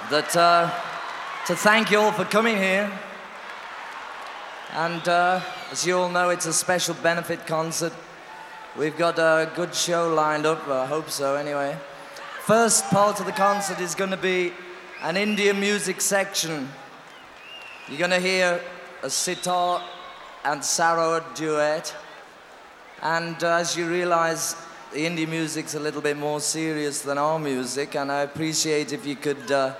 that to thank you all for coming here. And as you all know, it's a special benefit concert. We've got a good show lined up, I hope so anyway. First part of the concert is going to be an Indian music section. You're going to hear a sitar and sarod duet. And as you realize, the Indian music's a little bit more serious than our music, and I appreciate if you could